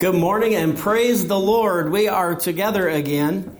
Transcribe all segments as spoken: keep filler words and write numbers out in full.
Good morning and praise the Lord. We are together again.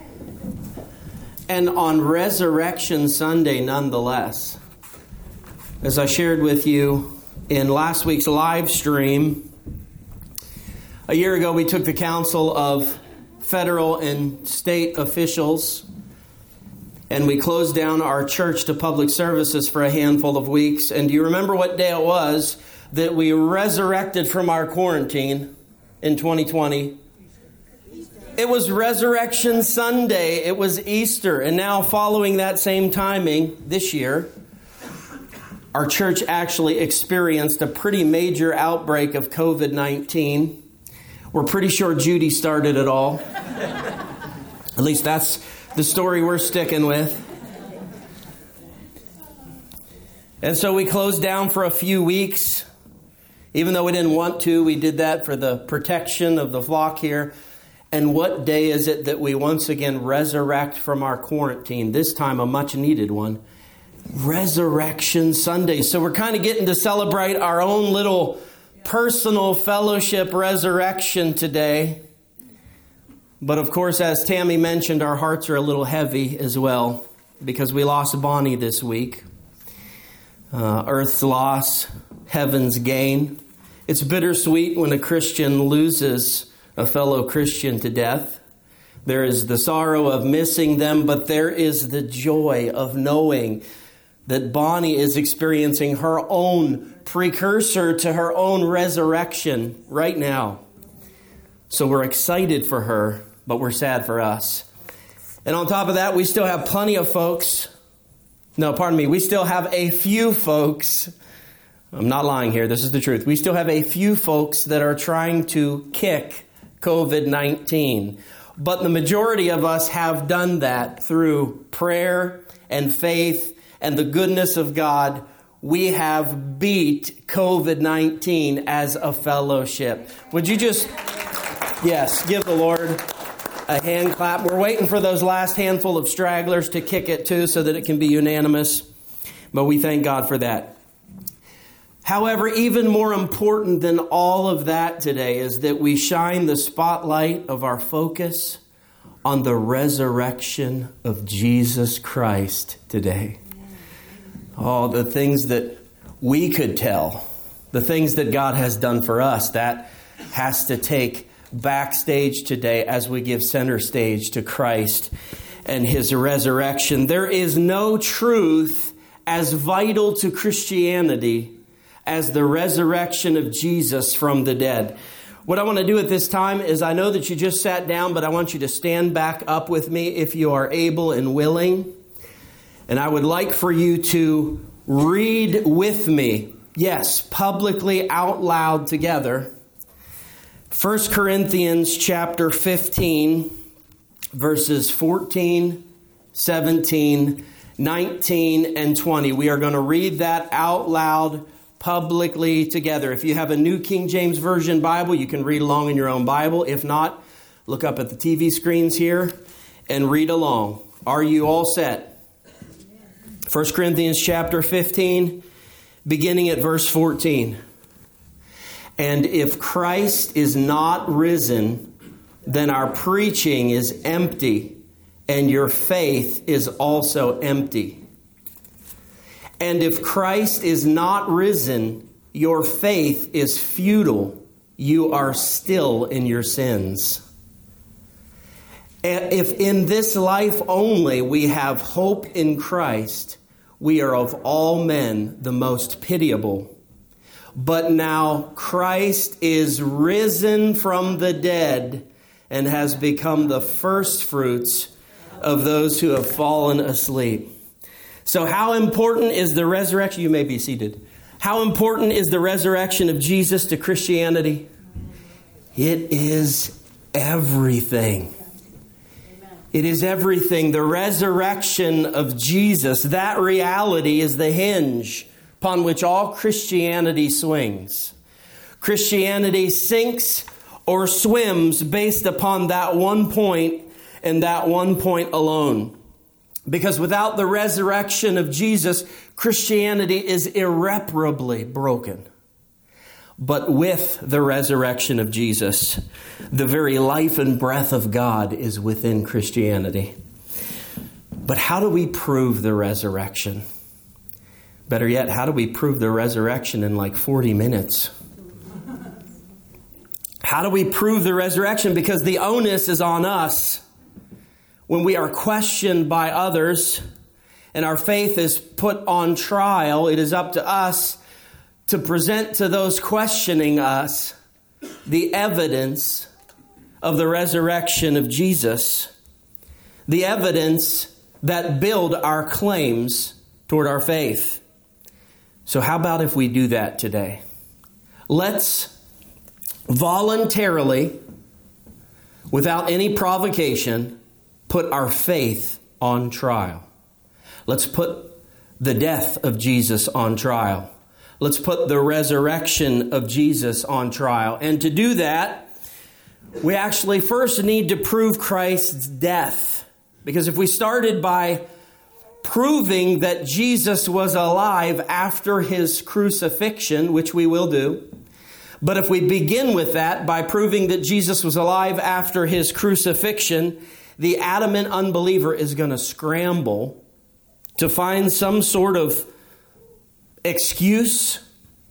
And on Resurrection Sunday nonetheless. As I shared with you in last week's live stream, a year ago we took the counsel of federal and state officials and we closed down our church to public services for a handful of weeks. And do you remember what day it was that we resurrected from our quarantine? In twenty twenty, it was Resurrection Sunday. It was Easter. And now following that same timing this year, our church actually experienced a pretty major outbreak of covid nineteen. We're pretty sure Judy started it all. At least that's the story we're sticking with. And so we closed down for a few weeks. Even though we didn't want to, we did that for the protection of the flock here. And what day is it that we once again resurrect from our quarantine? This time a much needed one. Resurrection Sunday. So we're kind of getting to celebrate our own little personal fellowship resurrection today. But of course, as Tammy mentioned, our hearts are a little heavy as well because we lost Bonnie this week. Uh, Earth's loss, heaven's gain. It's bittersweet when a Christian loses a fellow Christian to death. There is the sorrow of missing them, but there is the joy of knowing that Bonnie is experiencing her own precursor to her own resurrection right now. So we're excited for her, but we're sad for us. And on top of that, we still have plenty of folks. No, pardon me. We still have a few folks. I'm not lying here. This is the truth. We still have a few folks that are trying to kick covid nineteen. But the majority of us have done that through prayer and faith and the goodness of God. We have beat covid nineteen as a fellowship. Would you just, yes, give the Lord a hand clap. We're waiting for those last handful of stragglers to kick it too so that it can be unanimous. But we thank God for that. However, even more important than all of that today is that we shine the spotlight of our focus on the resurrection of Jesus Christ today. Oh, the things that we could tell, the things that God has done for us, that has to take backstage today as we give center stage to Christ and his resurrection. There is no truth as vital to Christianity as the resurrection of Jesus from the dead. What I want to do at this time is, I know that you just sat down, but I want you to stand back up with me if you are able and willing. And I would like for you to read with me, yes, publicly out loud together, First Corinthians chapter fifteen, verses fourteen, seventeen, nineteen, and twenty. We are going to read that out loud publicly together. If you have a New King James Version Bible, you can read along in your own Bible. If not, look up at the T V screens here and read along. Are you all set? First Corinthians chapter fifteen, beginning at verse fourteen. And if Christ is not risen, then our preaching is empty, and your faith is also empty. And if Christ is not risen, your faith is futile. You are still in your sins. If in this life only we have hope in Christ, we are of all men the most pitiable. But now Christ is risen from the dead and has become the first fruits of those who have fallen asleep. So how important is the resurrection? You may be seated. How important is the resurrection of Jesus to Christianity? It is everything. It is everything. The resurrection of Jesus, that reality is the hinge upon which all Christianity swings. Christianity sinks or swims based upon that one point and that one point alone. Because without the resurrection of Jesus, Christianity is irreparably broken. But with the resurrection of Jesus, the very life and breath of God is within Christianity. But how do we prove the resurrection? Better yet, how do we prove the resurrection in like forty minutes? How do we prove the resurrection? Because the onus is on us. When we are questioned by others and our faith is put on trial, it is up to us to present to those questioning us the evidence of the resurrection of Jesus, the evidence that build our claims toward our faith. So how about if we do that today? Let's voluntarily, without any provocation, put our faith on trial. Let's put the death of Jesus on trial. Let's put the resurrection of Jesus on trial. And to do that, we actually first need to prove Christ's death. Because if we started by proving that Jesus was alive after his crucifixion, which we will do, but if we begin with that by proving that Jesus was alive after his crucifixion, the adamant unbeliever is going to scramble to find some sort of excuse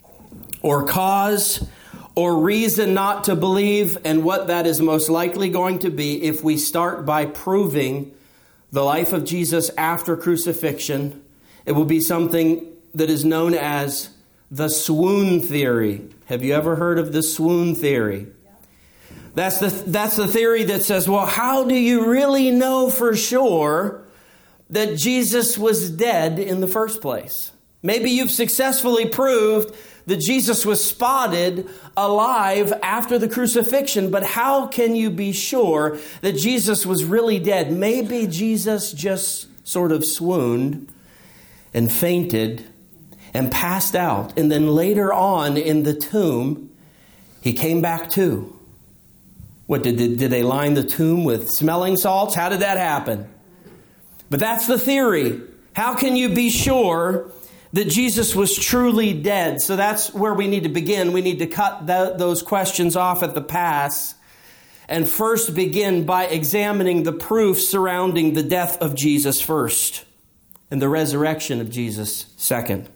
or cause or reason not to believe. And what that is most likely going to be if we start by proving the life of Jesus after crucifixion, it will be something that is known as the swoon theory. Have you ever heard of the swoon theory? That's the, that's the theory that says, well, how do you really know for sure that Jesus was dead in the first place? Maybe you've successfully proved that Jesus was spotted alive after the crucifixion, but how can you be sure that Jesus was really dead? Maybe Jesus just sort of swooned and fainted and passed out, and then later on in the tomb, he came back to. What, did, did they line the tomb with smelling salts? How did that happen? But that's the theory. How can you be sure that Jesus was truly dead? So that's where we need to begin. We need to cut that, those questions off at the pass and first begin by examining the proof surrounding the death of Jesus first and the resurrection of Jesus second.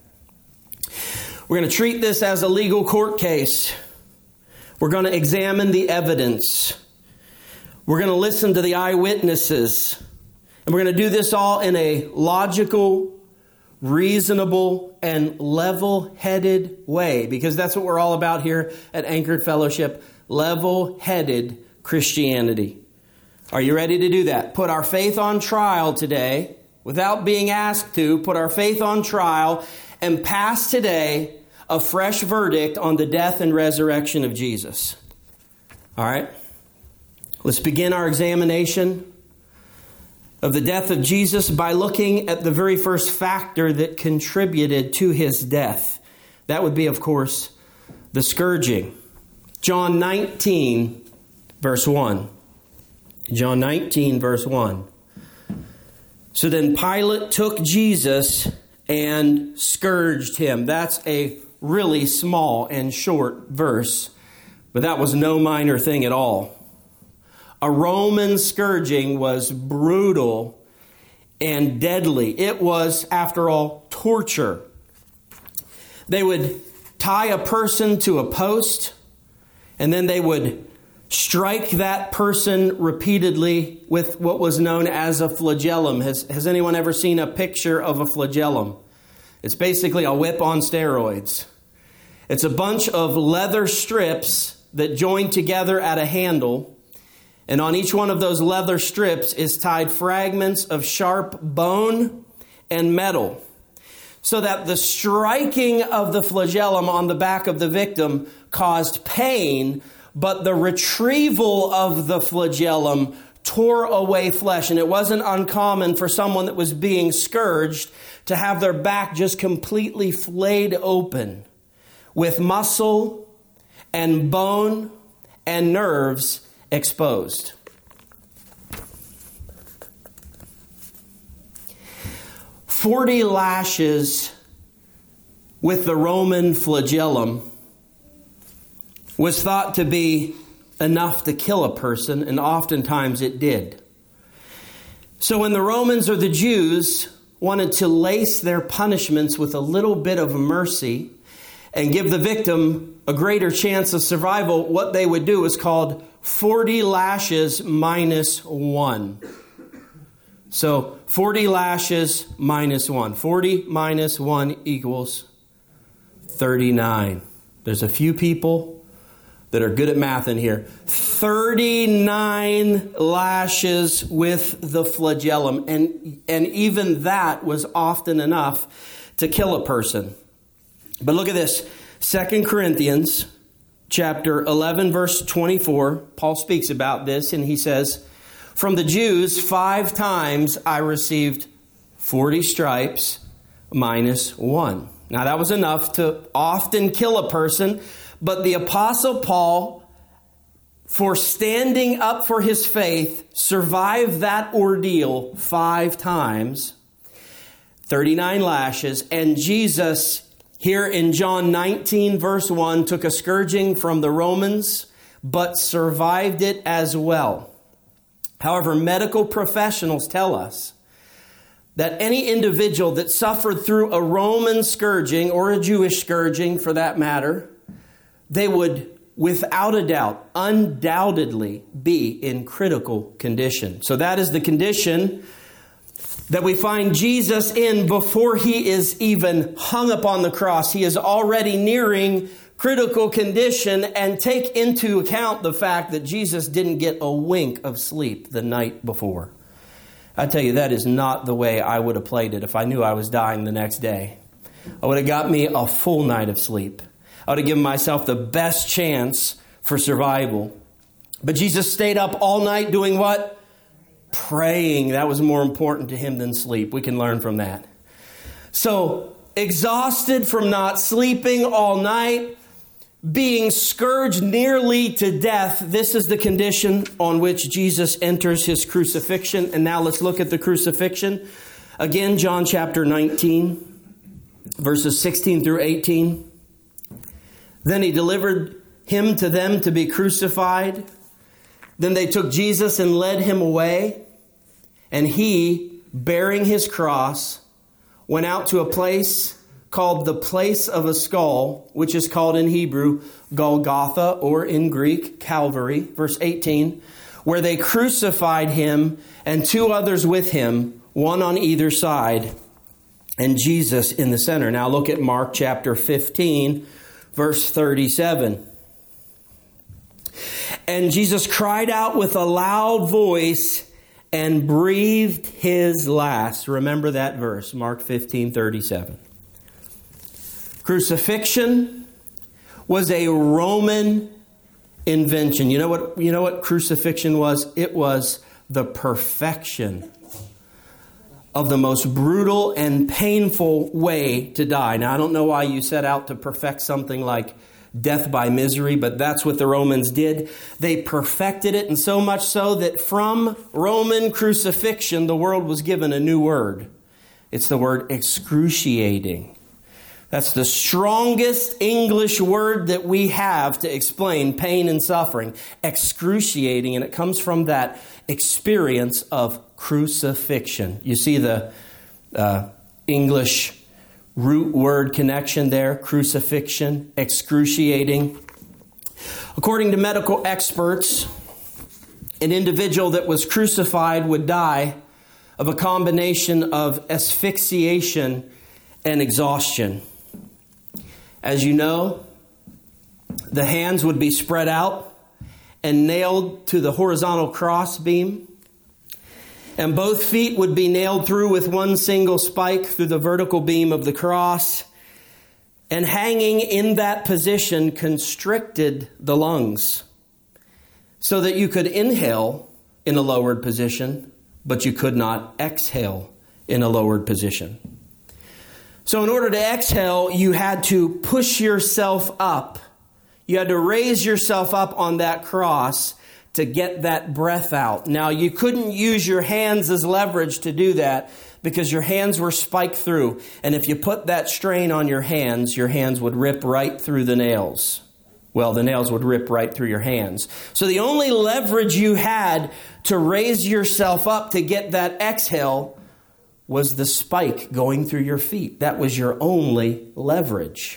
We're going to treat this as a legal court case. We're going to examine the evidence. We're going to listen to the eyewitnesses. And we're going to do this all in a logical, reasonable, and level-headed way, because that's what we're all about here at Anchored Fellowship, level-headed Christianity. Are you ready to do that? Put our faith on trial today, without being asked to, put our faith on trial and pass today a fresh verdict on the death and resurrection of Jesus. All right? Let's begin our examination of the death of Jesus by looking at the very first factor that contributed to his death. That would be, of course, the scourging. John nineteen, verse one. John nineteen, verse one. So then Pilate took Jesus and scourged him. That's a really small and short verse, but that was no minor thing at all. A Roman scourging was brutal and deadly. It was, after all, torture. They would tie a person to a post, and then they would strike that person repeatedly with what was known as a flagellum. Has, has anyone ever seen a picture of a flagellum? It's basically a whip on steroids. It's a bunch of leather strips that join together at a handle. And on each one of those leather strips is tied fragments of sharp bone and metal, so that the striking of the flagellum on the back of the victim caused pain, but the retrieval of the flagellum tore away flesh. And it wasn't uncommon for someone that was being scourged to have their back just completely flayed open, with muscle and bone and nerves exposed. Forty lashes with the Roman flagellum was thought to be enough to kill a person, and oftentimes it did. So when the Romans or the Jews wanted to lace their punishments with a little bit of mercy and give the victim a greater chance of survival, what they would do is called forty lashes minus one. So forty lashes minus one. forty minus one equals thirty-nine. There's a few people that are good at math in here. thirty-nine lashes with the flagellum. And, and even that was often enough to kill a person. But look at this. Second Corinthians chapter eleven, verse twenty-four. Paul speaks about this and he says, "From the Jews, five times I received forty stripes minus one." Now that was enough to often kill a person. But the Apostle Paul, for standing up for his faith, survived that ordeal five times, thirty-nine lashes. And Jesus, here in John nineteen, verse one, took a scourging from the Romans, but survived it as well. However, medical professionals tell us that any individual that suffered through a Roman scourging, or a Jewish scourging for that matter, they would, without a doubt, undoubtedly be in critical condition. So that is the condition that we find Jesus in before he is even hung upon the cross. He is already nearing critical condition, and take into account the fact that Jesus didn't get a wink of sleep the night before. I tell you, that is not the way I would have played it if I knew I was dying the next day. I would have got me a full night of sleep. I would have given myself the best chance for survival. But Jesus stayed up all night doing what? Praying. That was more important to him than sleep. We can learn from that. So, exhausted from not sleeping all night, being scourged nearly to death, this is the condition on which Jesus enters his crucifixion. And now let's look at the crucifixion. Again, John chapter nineteen, verses sixteen through eighteen. "Then he delivered him to them to be crucified. Then they took Jesus and led him away. And he, bearing his cross, went out to a place called the place of a skull, which is called in Hebrew Golgotha, or in Greek Calvary." Verse eighteen, "where they crucified him and two others with him, one on either side, and Jesus in the center." Now look at Mark chapter fifteen, verse thirty-seven. "And Jesus cried out with a loud voice and breathed his last." Remember that verse, Mark fifteen, thirty-seven. Crucifixion was a Roman invention. You know what, you know what crucifixion was? It was the perfection of the most brutal and painful way to die. Now, I don't know why you set out to perfect something like death by misery, but that's what the Romans did. They perfected it, and so much so that from Roman crucifixion, the world was given a new word. It's the word excruciating. That's the strongest English word that we have to explain pain and suffering. Excruciating, and it comes from that experience of crucifixion. You see the uh, English root word connection there, crucifixion, excruciating. According to medical experts, an individual that was crucified would die of a combination of asphyxiation and exhaustion. As you know, the hands would be spread out and nailed to the horizontal cross beam. And both feet would be nailed through with one single spike through the vertical beam of the cross. And hanging in that position constricted the lungs so that you could inhale in a lowered position, but you could not exhale in a lowered position. So in order to exhale, you had to push yourself up. You had to raise yourself up on that cross to get that breath out. Now, you couldn't use your hands as leverage to do that because your hands were spiked through. And if you put that strain on your hands, your hands would rip right through the nails. well, the nails would rip right through your hands. So the only leverage you had to raise yourself up to get that exhale was the spike going through your feet. That was your only leverage.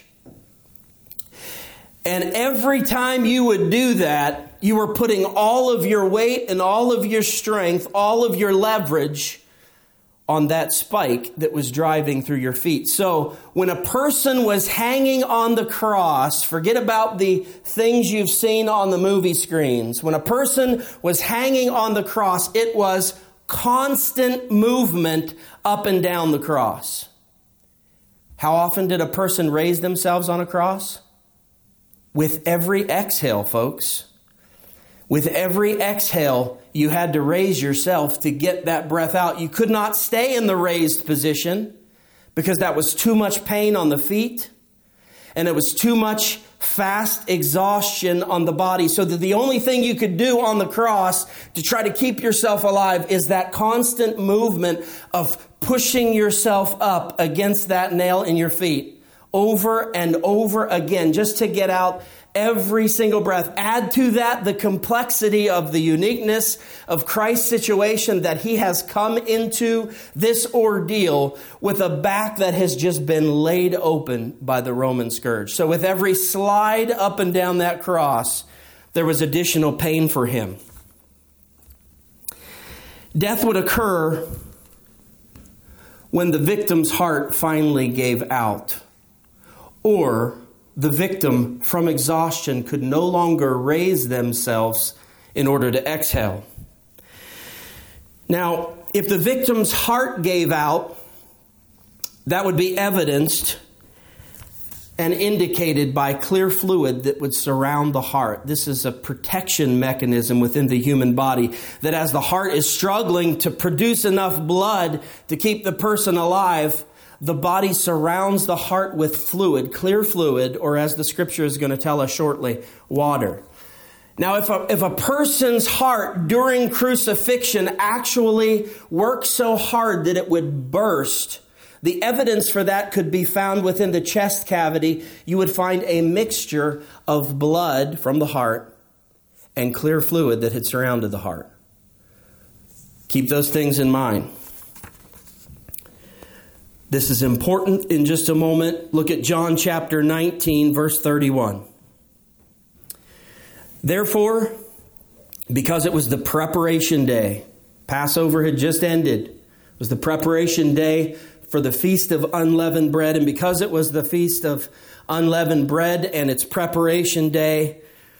And every time you would do that, you were putting all of your weight and all of your strength, all of your leverage on that spike that was driving through your feet. So when a person was hanging on the cross, forget about the things you've seen on the movie screens. When a person was hanging on the cross, it was constant movement up and down the cross. How often did a person raise themselves on a cross? With every exhale, folks. With every exhale, you had to raise yourself to get that breath out. You could not stay in the raised position because that was too much pain on the feet and it was too much fast exhaustion on the body. So that the only thing you could do on the cross to try to keep yourself alive is that constant movement of pushing yourself up against that nail in your feet over and over again just to get out every single breath. Add to that the complexity of the uniqueness of Christ's situation, that he has come into this ordeal with a back that has just been laid open by the Roman scourge. So with every slide up and down that cross, there was additional pain for him. Death would occur when the victim's heart finally gave out, or the victim from exhaustion could no longer raise themselves in order to exhale. Now, if the victim's heart gave out, that would be evidenced and indicated by clear fluid that would surround the heart. This is a protection mechanism within the human body, that as the heart is struggling to produce enough blood to keep the person alive, the body surrounds the heart with fluid, clear fluid, or as the scripture is going to tell us shortly, water. Now, if a, if a person's heart during crucifixion actually worked so hard that it would burst, the evidence for that could be found within the chest cavity. You would find a mixture of blood from the heart and clear fluid that had surrounded the heart. Keep those things in mind. This is important in just a moment. Look at John chapter nineteen, verse thirty-one. Therefore, because it was the preparation day, Passover had just ended. It was the preparation day for the Feast of Unleavened Bread. And because it was the Feast of Unleavened Bread and its preparation day,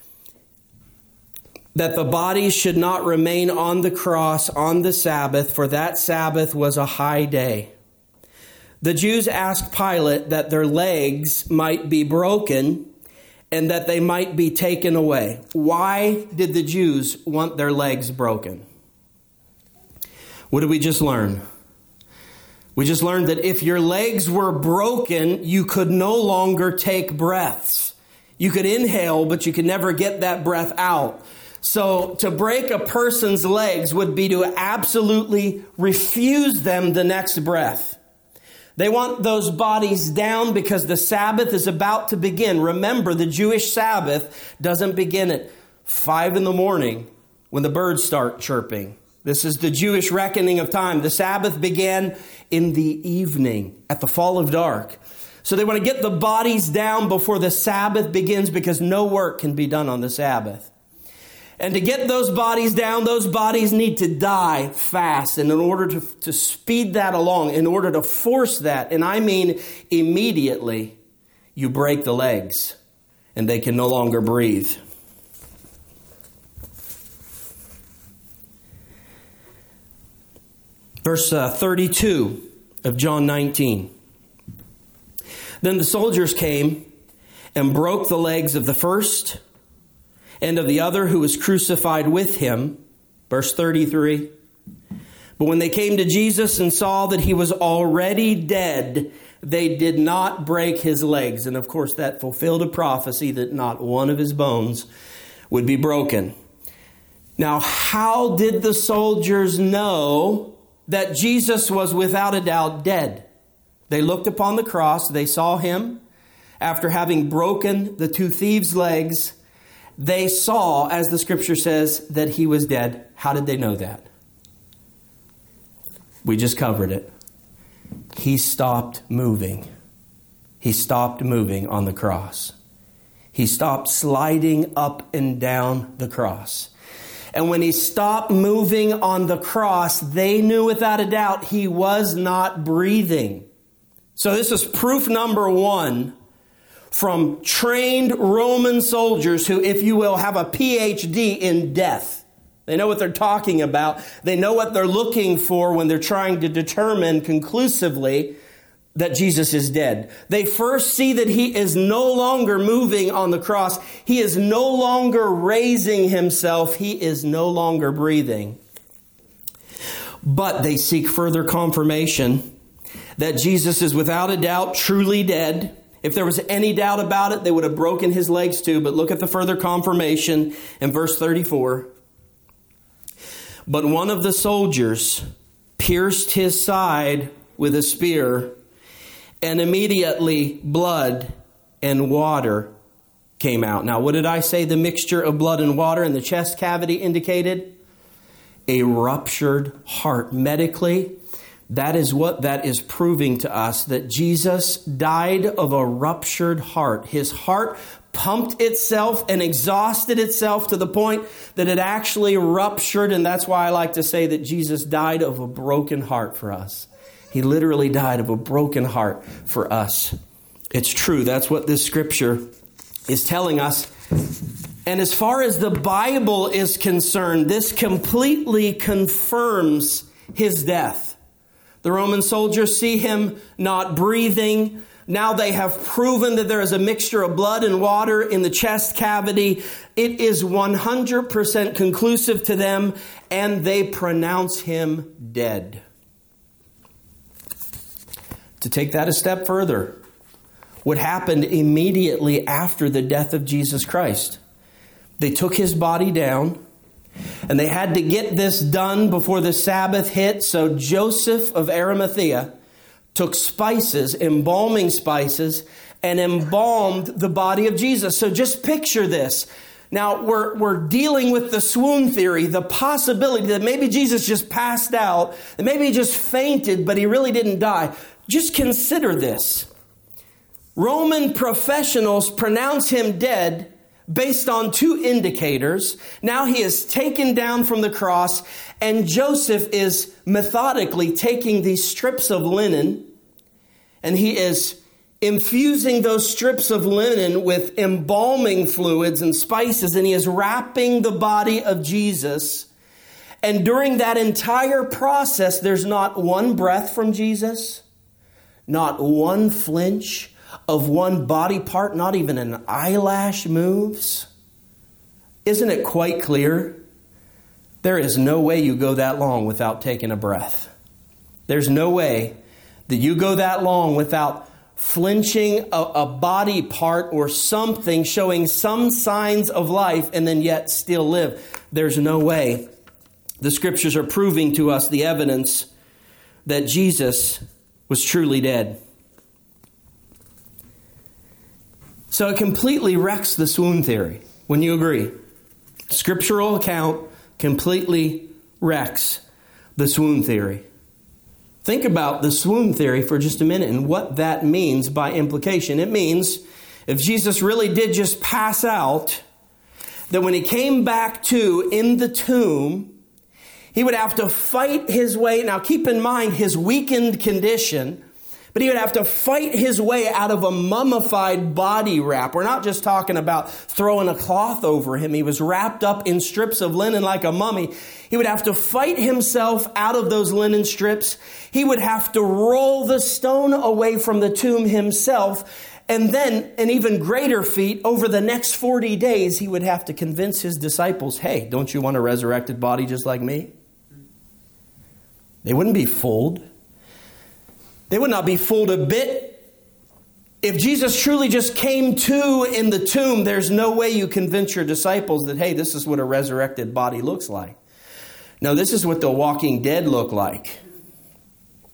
that the body should not remain on the cross on the Sabbath, for that Sabbath was a high day. The Jews asked Pilate that their legs might be broken and that they might be taken away. Why did the Jews want their legs broken? What did we just learn? We just learned that if your legs were broken, you could no longer take breaths. You could inhale, but you could never get that breath out. So to break a person's legs would be to absolutely refuse them the next breath. They want those bodies down because the Sabbath is about to begin. Remember, the Jewish Sabbath doesn't begin at five in the morning when the birds start chirping. This is the Jewish reckoning of time. The Sabbath began in the evening at the fall of dark. So they want to get the bodies down before the Sabbath begins because no work can be done on the Sabbath. And to get those bodies down, those bodies need to die fast. And in order to, to speed that along, in order to force that, and I mean immediately, you break the legs and they can no longer breathe. Verse uh, thirty-two of John nineteen. Then the soldiers came and broke the legs of the first and of the other who was crucified with him. Verse thirty-three. But when they came to Jesus and saw that he was already dead, they did not break his legs. And of course, that fulfilled a prophecy that not one of his bones would be broken. Now, how did the soldiers know that Jesus was without a doubt dead? They looked upon the cross, they saw him, after having broken the two thieves' legs, they saw, as the scripture says, that he was dead. How did they know that? We just covered it. He stopped moving. He stopped moving on the cross. He stopped sliding up and down the cross. And when he stopped moving on the cross, they knew without a doubt he was not breathing. So this is proof number one from trained Roman soldiers who, if you will, have a P H D in death. They know what they're talking about. They know what they're looking for when they're trying to determine conclusively that Jesus is dead. They first see that he is no longer moving on the cross. He is no longer raising himself. He is no longer breathing. But they seek further confirmation that Jesus is without a doubt truly dead. If there was any doubt about it, they would have broken his legs too. But look at the further confirmation in verse thirty-four. But one of the soldiers pierced his side with a spear, and immediately blood and water came out. Now, what did I say the mixture of blood and water in the chest cavity indicated? A ruptured heart. Medically, that is what that is proving to us, that Jesus died of a ruptured heart. His heart pumped itself and exhausted itself to the point that it actually ruptured. And that's why I like to say that Jesus died of a broken heart for us. He literally died of a broken heart for us. It's true. That's what this scripture is telling us. And as far as the Bible is concerned, this completely confirms his death. The Roman soldiers see him not breathing. Now they have proven that there is a mixture of blood and water in the chest cavity. It is one hundred percent conclusive to them, and they pronounce him dead. To take that a step further, what happened immediately after the death of Jesus Christ? They took his body down, and they had to get this done before the Sabbath hit. So Joseph of Arimathea took spices, embalming spices, and embalmed the body of Jesus. So just picture this. Now, we're, we're dealing with the swoon theory, the possibility that maybe Jesus just passed out, that maybe he just fainted, but he really didn't die. Just consider this. Roman professionals pronounce him dead based on two indicators. Now he is taken down from the cross, and Joseph is methodically taking these strips of linen, and he is infusing those strips of linen with embalming fluids and spices, and he is wrapping the body of Jesus. And during that entire process, there's not one breath from Jesus, not one flinch of one body part, not even an eyelash moves. Isn't it quite clear? There is no way you go that long without taking a breath. There's no way that you go that long without flinching a, a body part or something showing some signs of life and then yet still live. There's no way. The scriptures are proving to us the evidence that Jesus was truly dead. So it completely wrecks the swoon theory. Wouldn't you agree? Scriptural account completely wrecks the swoon theory. Think about the swoon theory for just a minute and what that means by implication. It means if Jesus really did just pass out, that when he came back to in the tomb, he would have to fight his way. Now keep in mind his weakened condition. But he would have to fight his way out of a mummified body wrap. We're not just talking about throwing a cloth over him. He was wrapped up in strips of linen like a mummy. He would have to fight himself out of those linen strips. He would have to roll the stone away from the tomb himself. And then, an even greater feat, over the next forty days, he would have to convince his disciples, hey, don't you want a resurrected body just like me? They wouldn't be fooled. They would not be fooled a bit. If Jesus truly just came to in the tomb, there's no way you convince your disciples that, hey, this is what a resurrected body looks like. No, this is what the walking dead look like.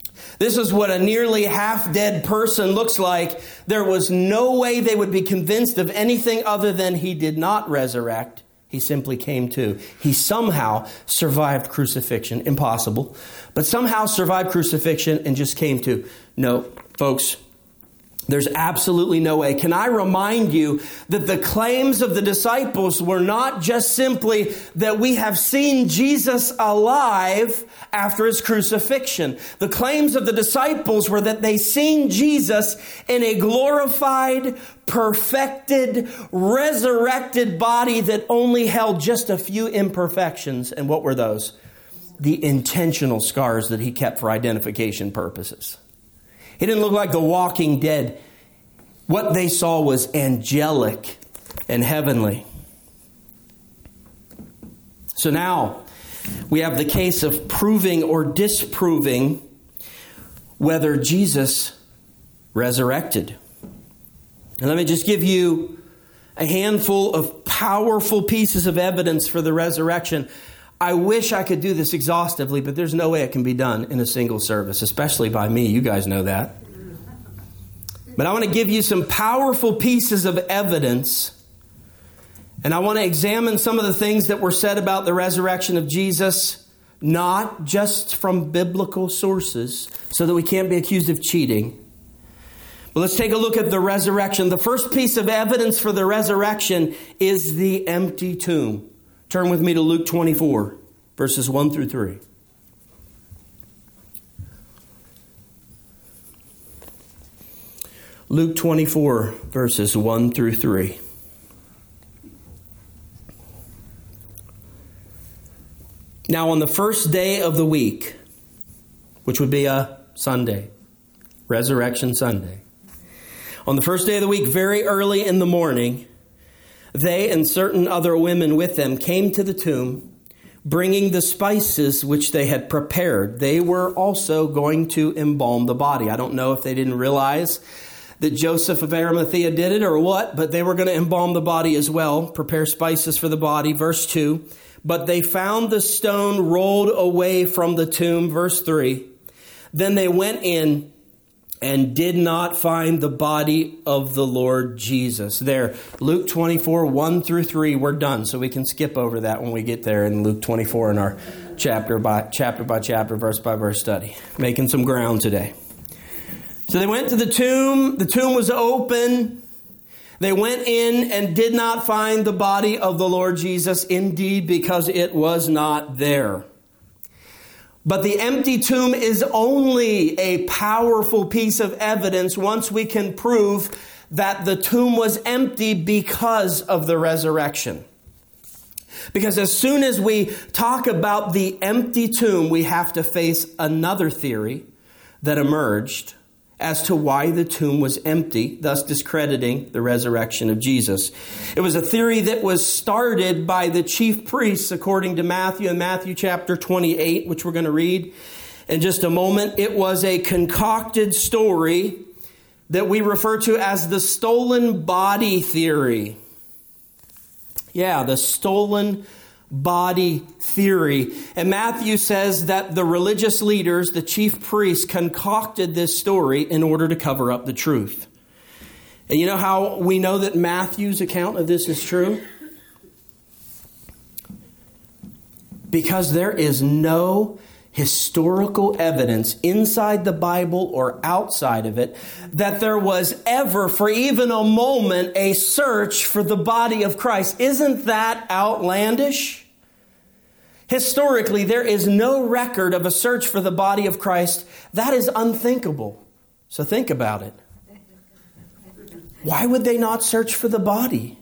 This is what a nearly half-dead person looks like. There was no way they would be convinced of anything other than he did not resurrect. He simply came to. He somehow survived crucifixion. Impossible. But somehow survived crucifixion and just came to. No, folks, there's absolutely no way. Can I remind you that the claims of the disciples were not just simply that we have seen Jesus alive after his crucifixion. The claims of the disciples were that they seen Jesus in a glorified, perfected, resurrected body that only held just a few imperfections. And what were those? The intentional scars that he kept for identification purposes. He didn't look like the walking dead. What they saw was angelic and heavenly. So now we have the case of proving or disproving whether Jesus resurrected. And let me just give you a handful of powerful pieces of evidence for the resurrection. I wish I could do this exhaustively, but there's no way it can be done in a single service, especially by me. You guys know that. But I want to give you some powerful pieces of evidence, and I want to examine some of the things that were said about the resurrection of Jesus, not just from biblical sources, so that we can't be accused of cheating. But let's take a look at the resurrection. The first piece of evidence for the resurrection is the empty tomb. Turn with me to Luke twenty-four, verses one through three. Luke twenty-four, verses one through three. Now on the first day of the week, which would be a Sunday, Resurrection Sunday. On the first day of the week, very early in the morning, they and certain other women with them came to the tomb, bringing the spices which they had prepared. They were also going to embalm the body. I don't know if they didn't realize that Joseph of Arimathea did it or what, but they were going to embalm the body as well, prepare spices for the body. Verse two, but they found the stone rolled away from the tomb. Verse three, then they went in and did not find the body of the Lord Jesus. There, Luke twenty-four, one through three, we're done. So we can skip over that when we get there in Luke twenty-four in our chapter by chapter by chapter, verse by verse study. Making some ground today. So they went to the tomb. The tomb was open. They went in and did not find the body of the Lord Jesus, indeed, because it was not there. But the empty tomb is only a powerful piece of evidence once we can prove that the tomb was empty because of the resurrection. Because as soon as we talk about the empty tomb, we have to face another theory that emerged as to why the tomb was empty, thus discrediting the resurrection of Jesus. It was a theory that was started by the chief priests, according to Matthew, in Matthew chapter twenty-eight, which we're going to read in just a moment. It was a concocted story that we refer to as the stolen body theory. Yeah, the stolen body theory. And Matthew says that the religious leaders, the chief priests, concocted this story in order to cover up the truth. And you know how we know that Matthew's account of this is true? Because there is no historical evidence inside the Bible or outside of it that there was ever, for even a moment, a search for the body of Christ. Isn't that outlandish? Historically, there is no record of a search for the body of Christ. That is unthinkable. So think about it. Why would they not search for the body?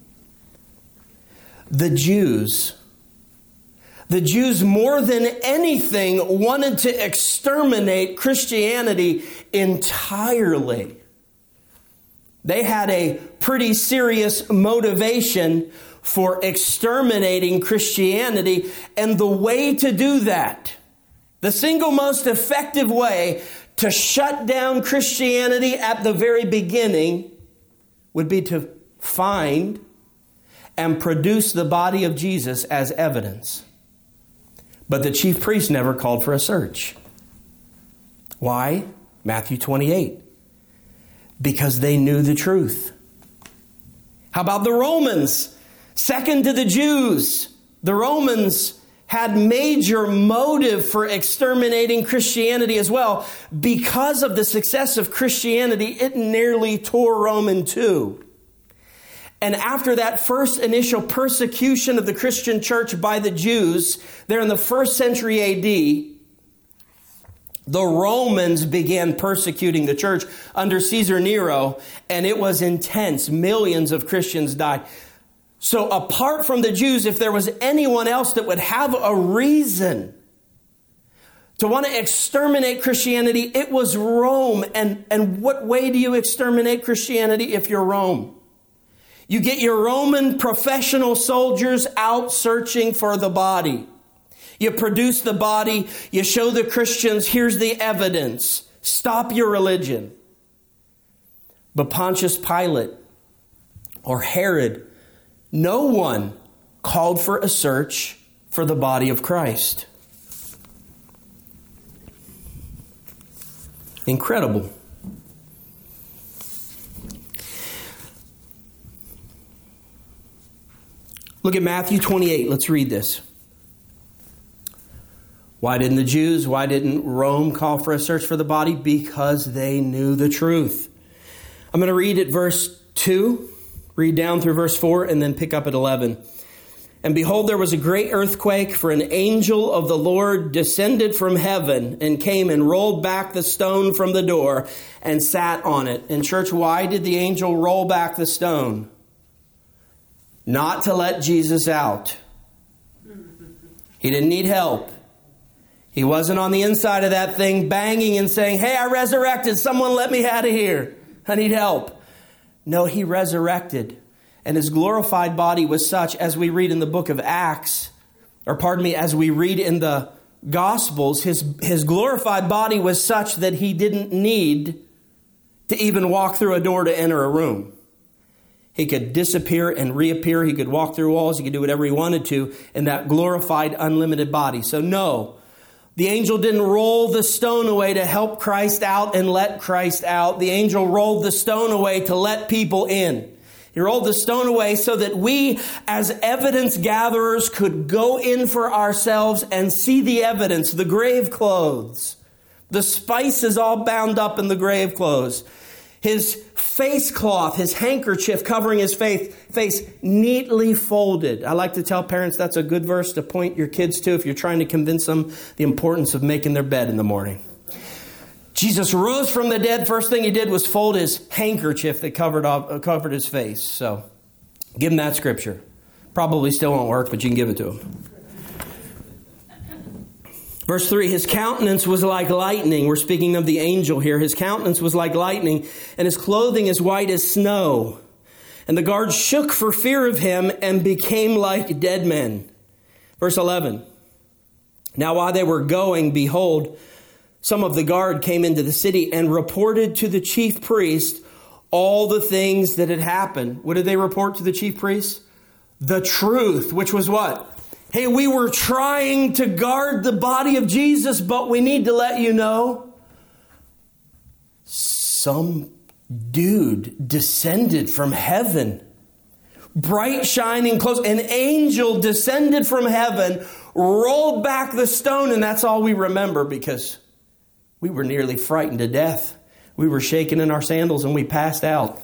The Jews, the Jews more than anything wanted to exterminate Christianity entirely. They had a pretty serious motivation for exterminating Christianity. And the way to do that, the single most effective way to shut down Christianity at the very beginning, would be to find and produce the body of Jesus as evidence. But the chief priest never called for a search. Why? Matthew twenty-eight. Because they knew the truth. How about the Romans? Second to the Jews. The Romans had major motive for exterminating Christianity as well. Because of the success of Christianity, it nearly tore Rome in two. And after that first initial persecution of the Christian church by the Jews, there in the first century A D, the Romans began persecuting the church under Caesar Nero, and it was intense. Millions of Christians died. So apart from the Jews, if there was anyone else that would have a reason to want to exterminate Christianity, it was Rome. And, and what way do you exterminate Christianity if you're Rome? You get your Roman professional soldiers out searching for the body. You produce the body. You show the Christians, here's the evidence. Stop your religion. But Pontius Pilate or Herod, no one called for a search for the body of Christ. Incredible. Look at Matthew twenty-eight. Let's read this. Why didn't the Jews, why didn't Rome call for a search for the body? Because they knew the truth. I'm going to read at verse two, read down through verse four, and then pick up at eleven. And behold, there was a great earthquake, for an angel of the Lord descended from heaven and came and rolled back the stone from the door and sat on it. And church, why did the angel roll back the stone? Not to let Jesus out. He didn't need help. He wasn't on the inside of that thing banging and saying, hey, I resurrected. Someone let me out of here. I need help. No, he resurrected. And his glorified body was such, as we read in the book of Acts, or pardon me, as we read in the Gospels, his, his glorified body was such that he didn't need to even walk through a door to enter a room. He could disappear and reappear. He could walk through walls. He could do whatever he wanted to in that glorified, unlimited body. So no, the angel didn't roll the stone away to help Christ out and let Christ out. The angel rolled the stone away to let people in. He rolled the stone away so that we, as evidence gatherers, could go in for ourselves and see the evidence, the grave clothes, the spices all bound up in the grave clothes, his face cloth, his handkerchief covering his face, face neatly folded. I like to tell parents that's a good verse to point your kids to if you're trying to convince them the importance of making their bed in the morning. Jesus rose from the dead. First thing he did was fold his handkerchief that covered off, covered his face. So give him that scripture. Probably still won't work, but you can give it to him. Verse three, his countenance was like lightning. We're speaking of the angel here. His countenance was like lightning, and his clothing as white as snow. And the guards shook for fear of him and became like dead men. Verse eleven, now while they were going, behold, some of the guard came into the city and reported to the chief priest all the things that had happened. What did they report to the chief priest? The truth, which was what? Hey, we were trying to guard the body of Jesus, but we need to let you know some dude descended from heaven. Bright shining clothes. An angel descended from heaven, rolled back the stone, and that's all we remember because we were nearly frightened to death. We were shaking in our sandals and we passed out.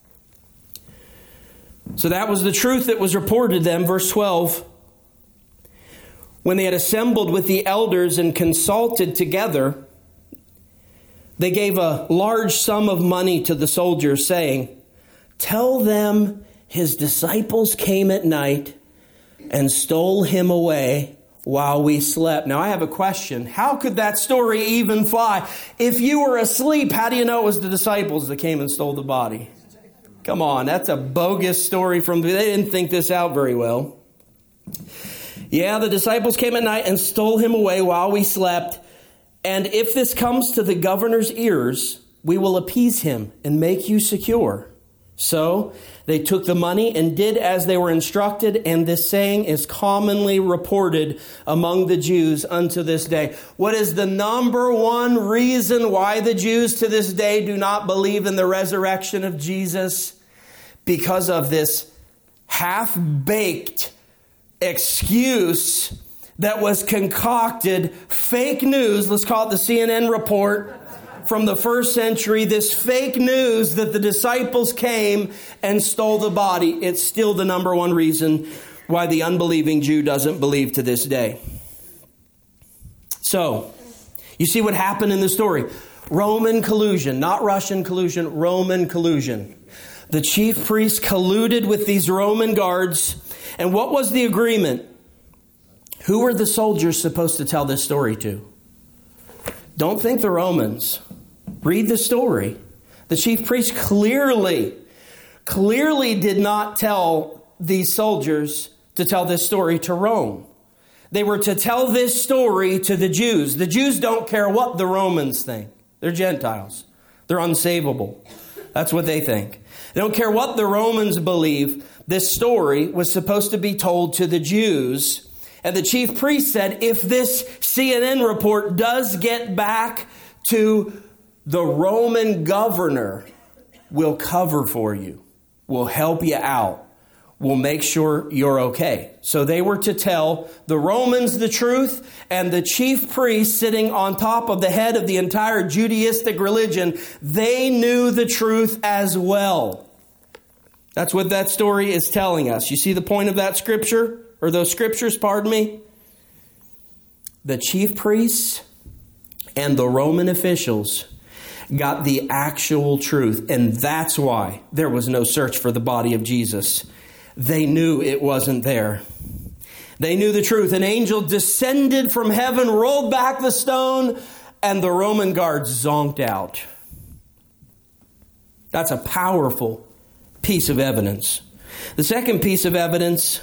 So that was the truth that was reported to them. Verse twelve. When they had assembled with the elders and consulted together, they gave a large sum of money to the soldiers, saying, tell them his disciples came at night and stole him away while we slept. Now, I have a question. How could that story even fly? If you were asleep, how do you know it was the disciples that came and stole the body? Come on, that's a bogus story from... They didn't think this out very well. Yeah, the disciples came at night and stole him away while we slept. And if this comes to the governor's ears, we will appease him and make you secure. So they took the money and did as they were instructed, and this saying is commonly reported among the Jews unto this day. What is the number one reason why the Jews to this day do not believe in the resurrection of Jesus? Because of this half-baked excuse that was concocted, fake news, let's call it the C N N report, from the first century, this fake news that the disciples came and stole the body. It's still the number one reason why the unbelieving Jew doesn't believe to this day. So, you see what happened in the story. Roman collusion, not Russian collusion, Roman collusion. The chief priests colluded with these Roman guards. And what was the agreement? Who were the soldiers supposed to tell this story to? Don't think the Romans. Read the story. The chief priests clearly, clearly did not tell these soldiers to tell this story to Rome. They were to tell this story to the Jews. The Jews don't care what the Romans think. They're Gentiles. They're unsavable. That's what they think. They don't care what the Romans believe. This story was supposed to be told to the Jews. And the chief priest said, if this C N N report does get back to the Roman governor, we'll cover for you. We'll help you out. We'll make sure you're okay. So they were to tell the Romans the truth, and the chief priest sitting on top of the head of the entire Judaistic religion, they knew the truth as well. That's what that story is telling us. You see the point of that scripture? Or those scriptures, pardon me? The chief priests and the Roman officials got the actual truth. And that's why there was no search for the body of Jesus. They knew it wasn't there. They knew the truth. An angel descended from heaven, rolled back the stone, and the Roman guards zonked out. That's a powerful piece of evidence. The second piece of evidence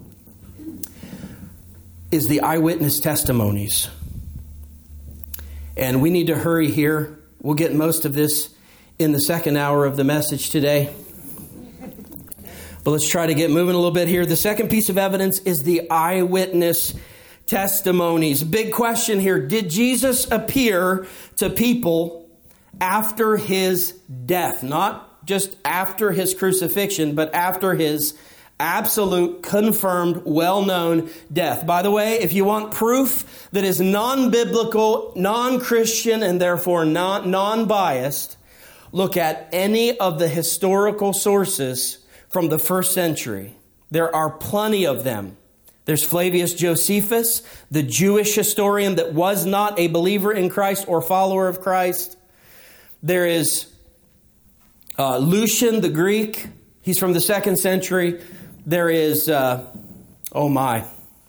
is the eyewitness testimonies. And we need to hurry here. We'll get most of this in the second hour of the message today. But let's try to get moving a little bit here. The second piece of evidence is the eyewitness testimonies. Big question here. Did Jesus appear to people after his death? Not just after his crucifixion, but after his absolute, confirmed, well-known death. By the way, if you want proof that is non-biblical, non-Christian, and therefore non- non-biased, look at any of the historical sources from the first century. There are plenty of them. There's Flavius Josephus, the Jewish historian that was not a believer in Christ or follower of Christ. There is uh, Lucian, the Greek. He's from the second century. There is, uh, oh my,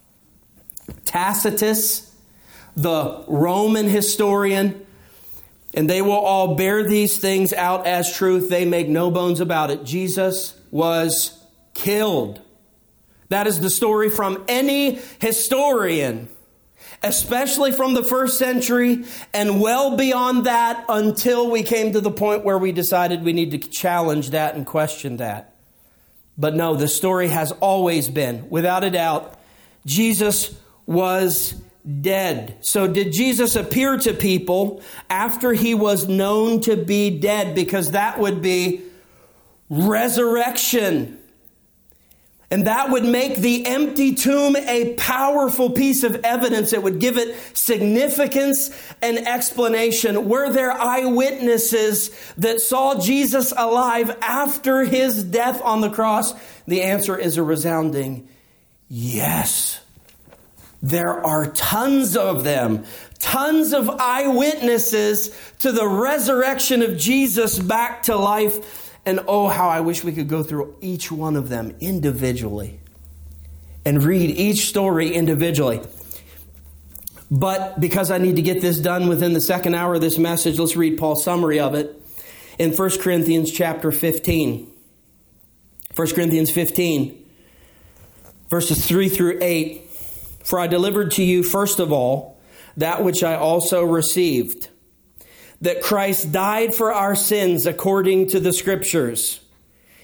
Tacitus, the Roman historian. And they will all bear these things out as truth. They make no bones about it. Jesus was killed. That is the story from any historian, especially from the first century and well beyond that until we came to the point where we decided we need to challenge that and question that. But no, the story has always been, without a doubt, Jesus was dead. So did Jesus appear to people after he was known to be dead? Because that would be resurrection. And that would make the empty tomb a powerful piece of evidence. It would give it significance and explanation. Were there eyewitnesses that saw Jesus alive after his death on the cross? The answer is a resounding yes. There are tons of them. Tons of eyewitnesses to the resurrection of Jesus back to life. And oh, how I wish we could go through each one of them individually and read each story individually. But because I need to get this done within the second hour of this message, let's read Paul's summary of it in First Corinthians chapter fifteen. First Corinthians fifteen, verses three through eight. For I delivered to you, first of all, that which I also received, that Christ died for our sins according to the Scriptures,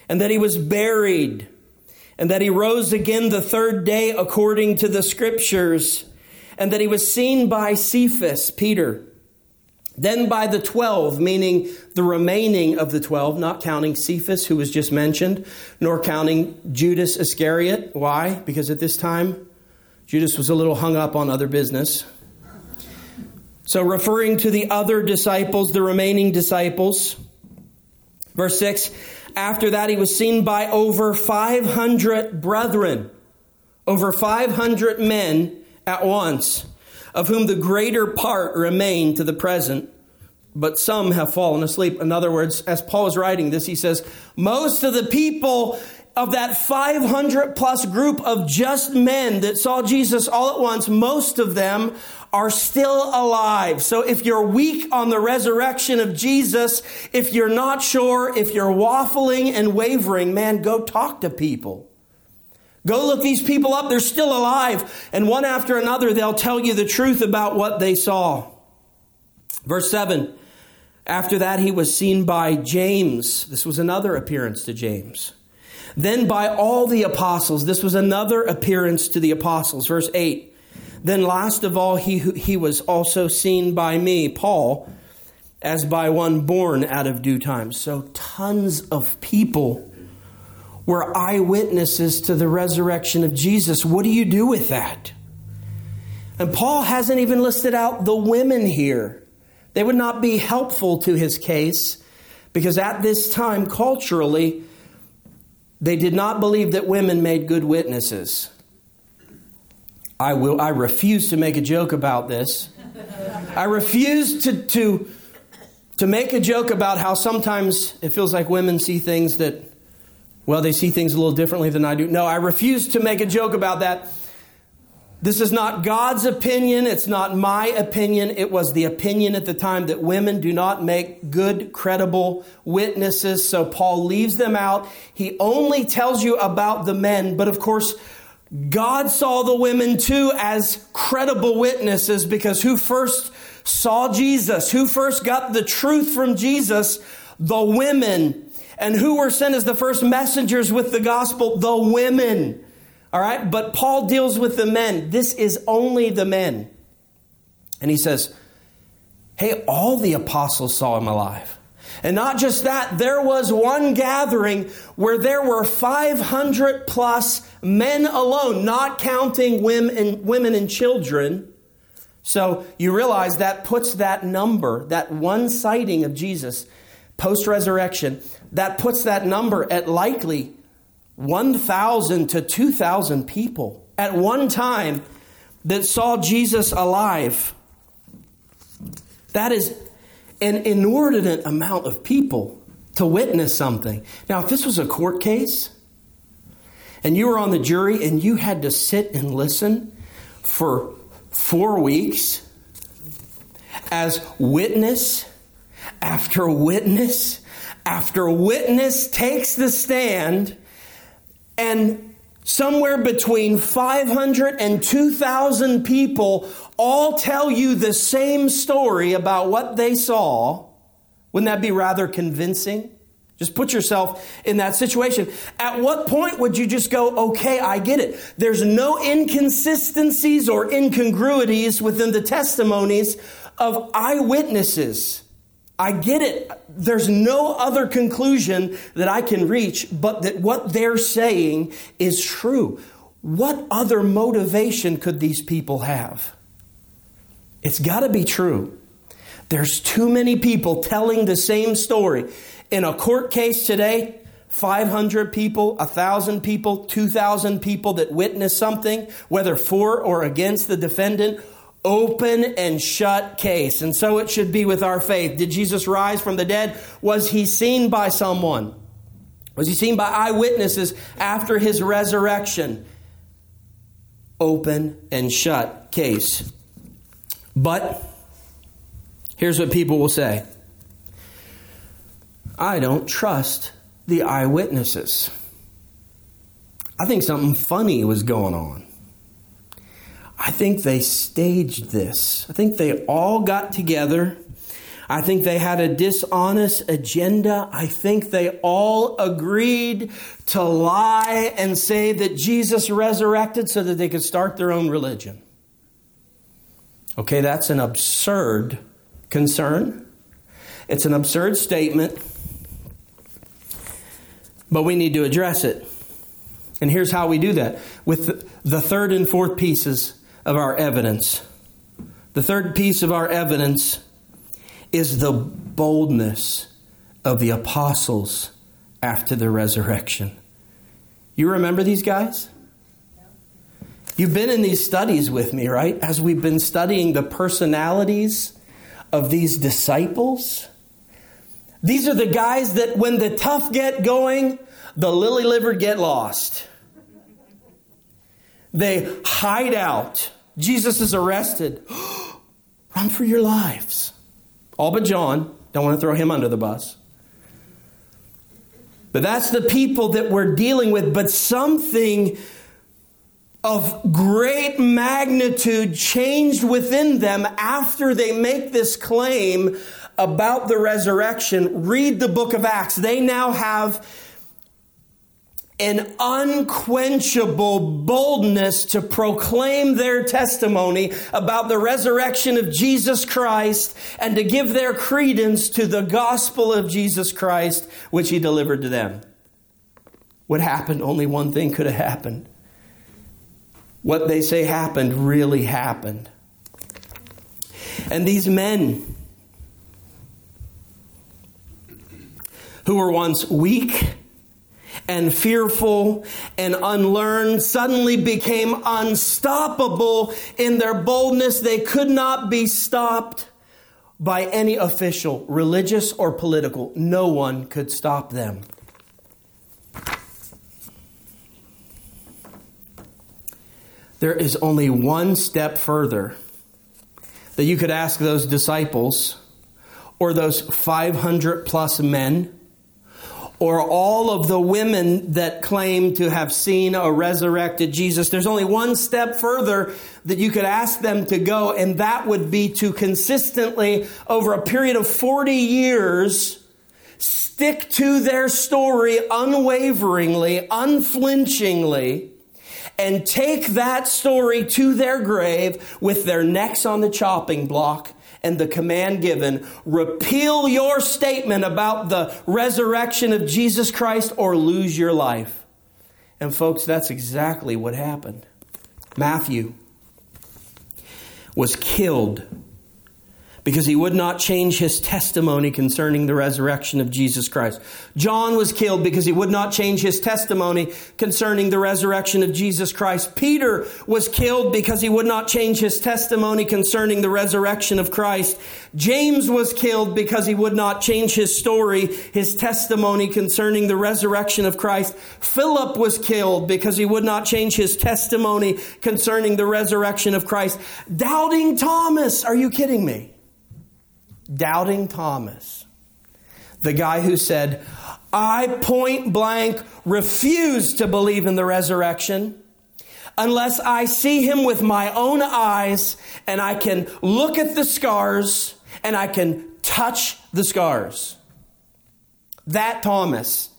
and that he was buried, and that he rose again the third day according to the Scriptures, and that he was seen by Cephas, Peter, then by the twelve, meaning the remaining of the twelve, not counting Cephas, who was just mentioned, nor counting Judas Iscariot. Why? Because at this time, Judas was a little hung up on other business. So referring to the other disciples, the remaining disciples. Verse six, after that he was seen by over five hundred brethren, over five hundred men at once, of whom the greater part remain to the present, but some have fallen asleep. In other words, as Paul is writing this, he says, most of the people of that five hundred plus group of just men that saw Jesus all at once, most of them are still alive. So if you're weak on the resurrection of Jesus, if you're not sure, if you're waffling and wavering, man, go talk to people. Go look these people up. They're still alive. And one after another, they'll tell you the truth about what they saw. Verse seven, after that, he was seen by James. This was another appearance to James. Then by all the apostles. This was another appearance to the apostles. Verse eight, then last of all, he, he was also seen by me, Paul, as by one born out of due time. So tons of people were eyewitnesses to the resurrection of Jesus. What do you do with that? And Paul hasn't even listed out the women here. They would not be helpful to his case because at this time, culturally, they did not believe that women made good witnesses. I will. I refuse to make a joke about this. I refuse to, to, to make a joke about how sometimes it feels like women see things that, well, they see things a little differently than I do. No, I refuse to make a joke about that. This is not God's opinion. It's not my opinion. It was the opinion at the time that women do not make good, credible witnesses. So Paul leaves them out. He only tells you about the men. But of course, God saw the women too as credible witnesses, because who first saw Jesus? Who first got the truth from Jesus? The women. And who were sent as the first messengers with the gospel? The women. All right. But Paul deals with the men. This is only the men. And he says, hey, all the apostles saw him alive. And not just that, there was one gathering where there were five hundred plus men alone, not counting women, women and children. So you realize that puts that number, that one sighting of Jesus post-resurrection, that puts that number at likely one thousand to two thousand people at one time that saw Jesus alive. That is an inordinate amount of people to witness something. Now, if this was a court case and you were on the jury and you had to sit and listen for four weeks as witness after witness after witness takes the stand, and somewhere between five hundred and two thousand people all tell you the same story about what they saw, wouldn't that be rather convincing? Just put yourself in that situation. At what point would you just go, okay, I get it. There's no inconsistencies or incongruities within the testimonies of eyewitnesses. I get it. There's no other conclusion that I can reach but that what they're saying is true. What other motivation could these people have? It's got to be true. There's too many people telling the same story. In a court case today, five hundred people, one thousand people, two thousand people that witness something, whether for or against the defendant, open and shut case. And so it should be with our faith. Did Jesus rise from the dead? Was he seen by someone? Was he seen by eyewitnesses after his resurrection? Open and shut case. But here's what people will say. I don't trust the eyewitnesses. I think something funny was going on. I think they staged this. I think they all got together. I think they had a dishonest agenda. I think they all agreed to lie and say that Jesus resurrected so that they could start their own religion. Okay, that's an absurd concern. It's an absurd statement, but we need to address it. And here's how we do that. With the third and fourth pieces of our evidence. The third piece of our evidence is the boldness of the apostles after the resurrection. You remember these guys? You've been in these studies with me, right? As we've been studying the personalities of these disciples. These are the guys that when the tough get going, the lily-livered get lost. They hide out. Jesus is arrested. Run for your lives. All but John. Don't want to throw him under the bus. But that's the people that we're dealing with. But something of great magnitude changed within them after they make this claim about the resurrection. Read the book of Acts. They now have an unquenchable boldness to proclaim their testimony about the resurrection of Jesus Christ and to give their credence to the gospel of Jesus Christ, which he delivered to them. What happened? Only one thing could have happened. What they say happened really happened. And these men who were once weak and fearful and unlearned suddenly became unstoppable in their boldness. They could not be stopped by any official, religious or political. No one could stop them. There is only one step further that you could ask those disciples or those five hundred plus men or all of the women that claim to have seen a resurrected Jesus. There's only one step further that you could ask them to go, and that would be to consistently, over a period of forty years, stick to their story unwaveringly, unflinchingly, and take that story to their grave with their necks on the chopping block and the command given, repeal your statement about the resurrection of Jesus Christ or lose your life. And folks, that's exactly what happened. Matthew was killed because he would not change his testimony concerning the resurrection of Jesus Christ. John was killed because he would not change his testimony concerning the resurrection of Jesus Christ. Peter was killed because he would not change his testimony concerning the resurrection of Christ. James was killed because he would not change his story, his testimony concerning the resurrection of Christ. Philip was killed because he would not change his testimony concerning the resurrection of Christ. Doubting Thomas, are you kidding me? Doubting Thomas, the guy who said, I point blank refuse to believe in the resurrection unless I see him with my own eyes and I can look at the scars and I can touch the scars. That Thomas,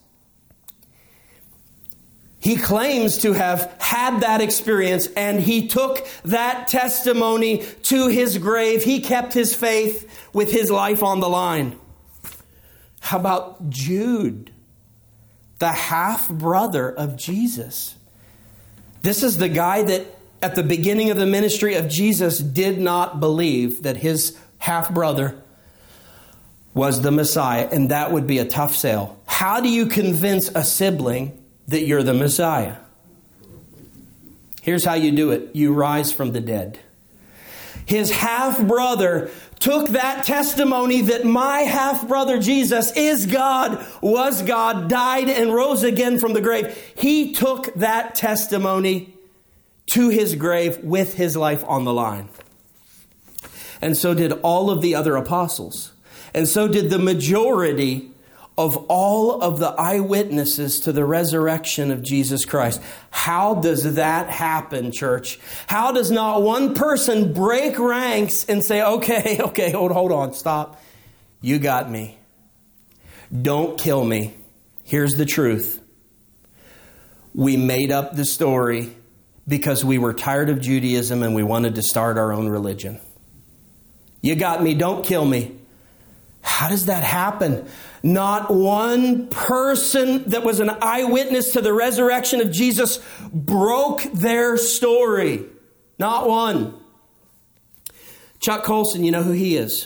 he claims to have had that experience, and he took that testimony to his grave. He kept his faith with his life on the line. How about Jude, the half-brother of Jesus? This is the guy that at the beginning of the ministry of Jesus did not believe that his half-brother was the Messiah, and that would be a tough sell. How do you convince a sibling that you're the Messiah? Here's how you do it. You rise from the dead. His half-brother took that testimony that my half-brother Jesus is God, was God, died and rose again from the grave. He took that testimony to his grave with his life on the line. And so did all of the other apostles. And so did the majority of all of the eyewitnesses to the resurrection of Jesus Christ. How does that happen, church? How does not one person break ranks and say, okay, okay, hold, hold on, stop. You got me. Don't kill me. Here's the truth. We made up the story because we were tired of Judaism and we wanted to start our own religion. You got me. Don't kill me. How does that happen? Not one person that was an eyewitness to the resurrection of Jesus broke their story. Not one. Chuck Colson, you know who he is?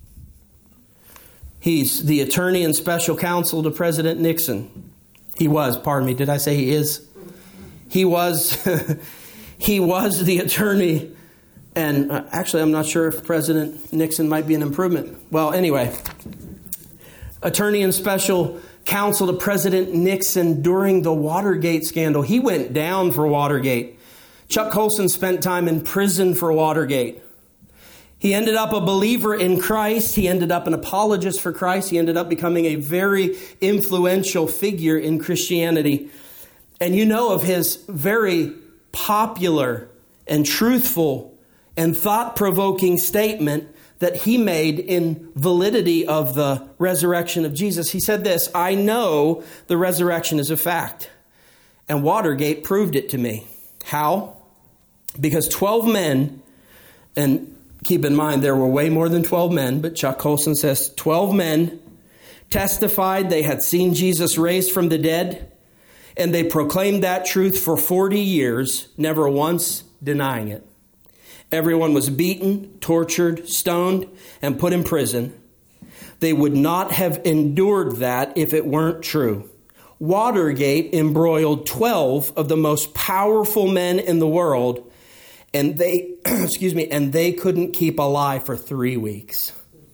He's the attorney and special counsel to President Nixon. He was, pardon me, did I say he is? He was, he was the attorney. And uh, actually, I'm not sure if President Nixon might be an improvement. Well, anyway, attorney and special counsel to President Nixon during the Watergate scandal. He went down for Watergate. Chuck Colson spent time in prison for Watergate. He ended up a believer in Christ. He ended up an apologist for Christ. He ended up becoming a very influential figure in Christianity. And you know of his very popular and truthful and thought-provoking statement that he made in validity of the resurrection of Jesus. He said this, I know the resurrection is a fact, and Watergate proved it to me. How? Because twelve men, and keep in mind there were way more than twelve men, but Chuck Colson says twelve men testified they had seen Jesus raised from the dead, and they proclaimed that truth for forty years, never once denying it. Everyone was beaten, tortured, stoned, and put in prison. They would not have endured that if it weren't true. Watergate embroiled twelve of the most powerful men in the world, and they, excuse me, and they couldn't keep alive for three weeks.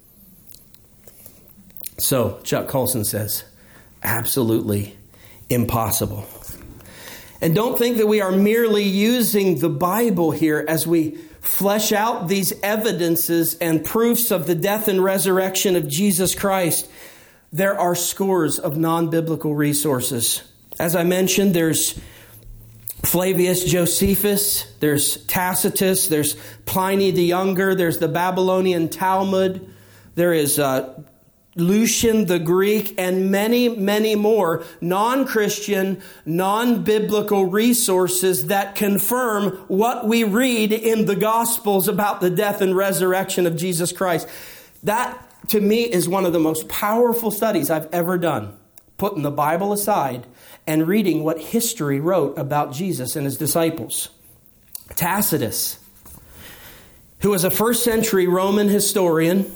So Chuck Colson says, absolutely impossible. And don't think that we are merely using the Bible here as we flesh out these evidences and proofs of the death and resurrection of Jesus Christ. There are scores of non-biblical resources. As I mentioned, there's Flavius Josephus, there's Tacitus, there's Pliny the Younger, there's the Babylonian Talmud, there is uh, Lucian the Greek, and many, many more non-Christian, non-biblical resources that confirm what we read in the Gospels about the death and resurrection of Jesus Christ. That, to me, is one of the most powerful studies I've ever done. Putting the Bible aside and reading what history wrote about Jesus and his disciples. Tacitus, who was a first century Roman historian,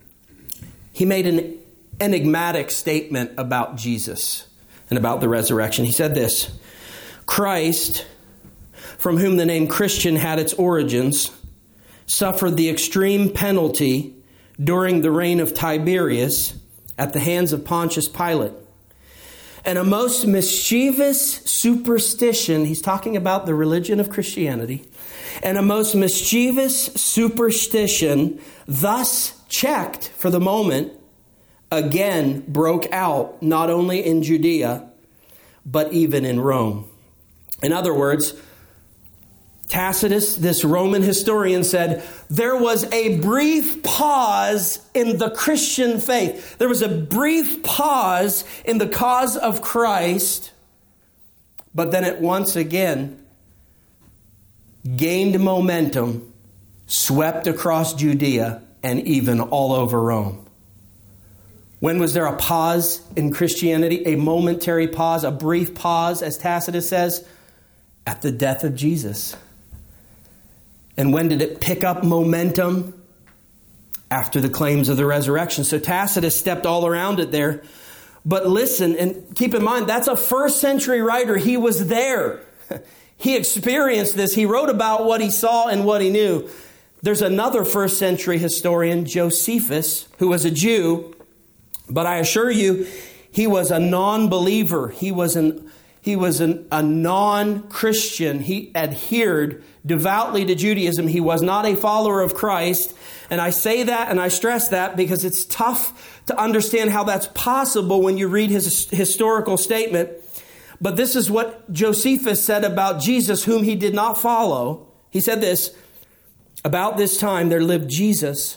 he made an enigmatic statement about Jesus and about the resurrection. He said this, Christ, from whom the name Christian had its origins, suffered the extreme penalty during the reign of Tiberius at the hands of Pontius Pilate. And a most mischievous superstition, he's talking about the religion of Christianity, and a most mischievous superstition thus checked for the moment, again broke out not only in Judea, but even in Rome. In other words, Tacitus, this Roman historian, said there was a brief pause in the Christian faith. There was a brief pause in the cause of Christ, but then it once again gained momentum, swept across Judea, and even all over Rome. When was there a pause in Christianity? A momentary pause, a brief pause, as Tacitus says, at the death of Jesus. And when did it pick up momentum? After the claims of the resurrection. So Tacitus stepped all around it there. But listen, and keep in mind, that's a first century writer. He was there. He experienced this. He wrote about what he saw and what he knew. There's another first century historian, Josephus, who was a Jew, but I assure you, he was a non-believer. He was an he was an, a non-Christian. He adhered devoutly to Judaism. He was not a follower of Christ. And I say that and I stress that because it's tough to understand how that's possible when you read his historical statement. But this is what Josephus said about Jesus, whom he did not follow. He said this, about this time there lived Jesus,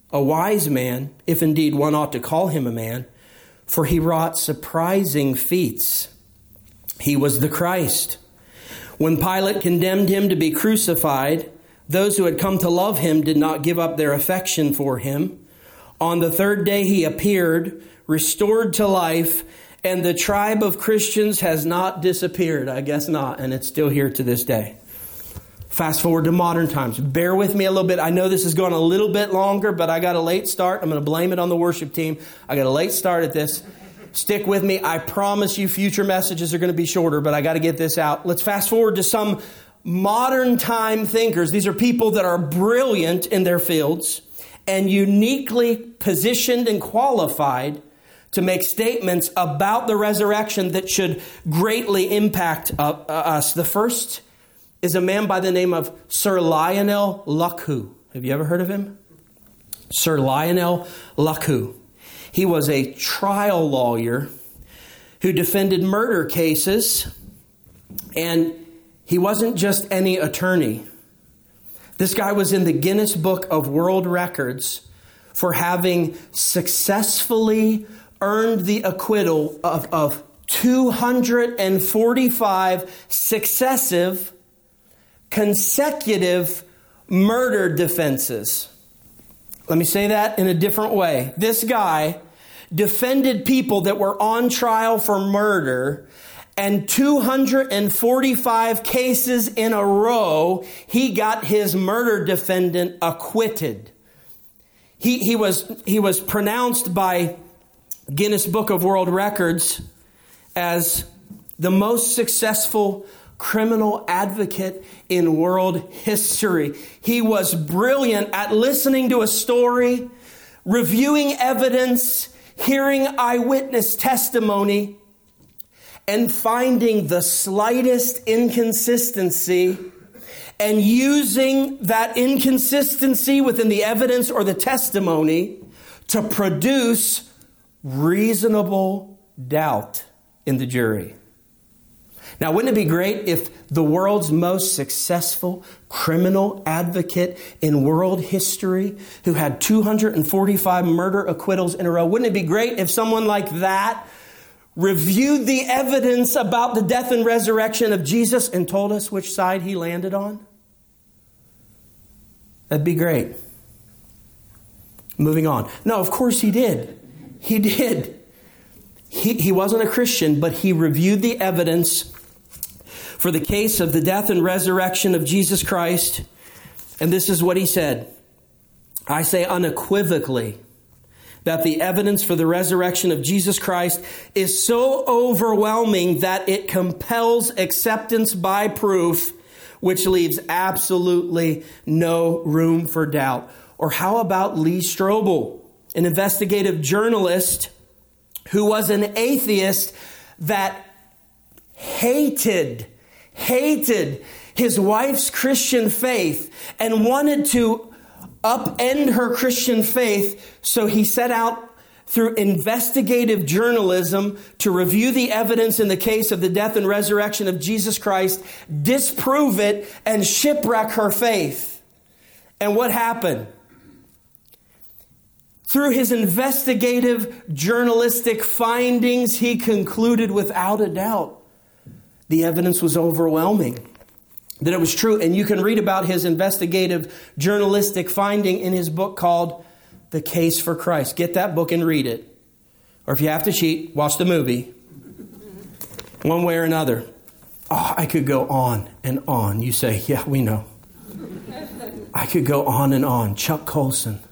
a wise man, if indeed one ought to call him a man, for he wrought surprising feats. He was the Christ. When Pilate condemned him to be crucified, those who had come to love him did not give up their affection for him. On the third day he appeared, restored to life, and the tribe of Christians has not disappeared. I guess not, and it's still here to this day. Fast forward to modern times. Bear with me a little bit. I know this is going a little bit longer, but I got a late start. I'm going to blame it on the worship team. I got a late start at this. Stick with me. I promise you future messages are going to be shorter, but I got to get this out. Let's fast forward to some modern time thinkers. These are people that are brilliant in their fields and uniquely positioned and qualified to make statements about the resurrection that should greatly impact uh, uh, us. The first is a man by the name of Sir Lionel Luckhoo. Have you ever heard of him? Sir Lionel Luckhoo. He was a trial lawyer who defended murder cases, and he wasn't just any attorney. This guy was in the Guinness Book of World Records for having successfully earned the acquittal of, of two hundred forty-five successive, consecutive murder defenses. Let me say that in a different way. This guy defended people that were on trial for murder, and two hundred forty-five cases in a row, he got his murder defendant acquitted. He, he was, he was pronounced by Guinness Book of World Records as the most successful criminal advocate in world history. He was brilliant at listening to a story, reviewing evidence, hearing eyewitness testimony, and finding the slightest inconsistency and using that inconsistency within the evidence or the testimony to produce reasonable doubt in the jury. Now, wouldn't it be great if the world's most successful criminal advocate in world history, who had two hundred forty-five murder acquittals in a row, wouldn't it be great if someone like that reviewed the evidence about the death and resurrection of Jesus and told us which side he landed on? That'd be great. Moving on. No, of course he did. He did. He, he wasn't a Christian, but he reviewed the evidence for the case of the death and resurrection of Jesus Christ. And this is what he said. I say unequivocally that the evidence for the resurrection of Jesus Christ is so overwhelming that it compels acceptance by proof, which leaves absolutely no room for doubt. Or how about Lee Strobel, an investigative journalist who was an atheist that hated, hated his wife's Christian faith and wanted to upend her Christian faith. So he set out through investigative journalism to review the evidence in the case of the death and resurrection of Jesus Christ, disprove it, and shipwreck her faith. And what happened? Through his investigative journalistic findings, he concluded without a doubt the evidence was overwhelming, that it was true. And you can read about his investigative journalistic finding in his book called The Case for Christ. Get that book and read it. Or if you have to cheat, watch the movie. One way or another. Oh, I could go on and on. You say, yeah, we know. I could go on and on. Chuck Colson.